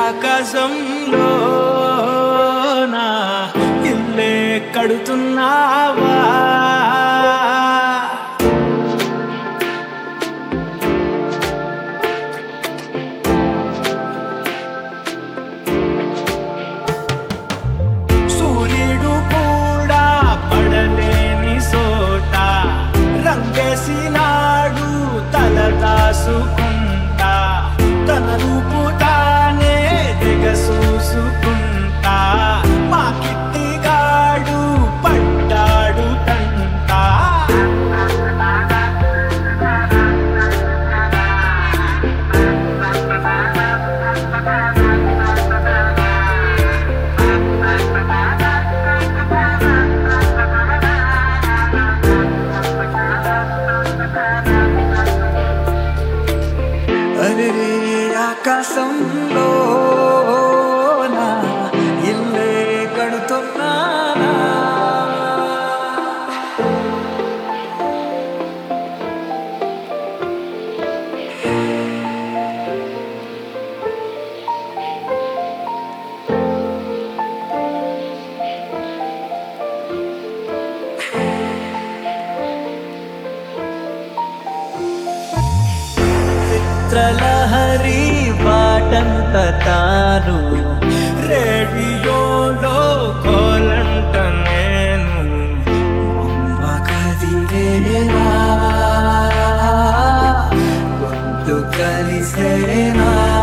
ఆకాశంలో నా ఇల్లే కడుతున్నావా? సూర్యుడు కూడా పడలేని సోట రంగేసినాడు తల దాసుకుంటా, తన రూపు తానే దిగసూసుకుంటా, మా కిట్టిగాడు పడ్డాడు తంట. అరే ఆకాశంలో నా ఇల్లే కడుతున్నానా? చిత్రలహరి పాటంత తాను రేడియోలో కోలంట నేను బొమ్మ కదిలేనా గొంతు కలిసేనా?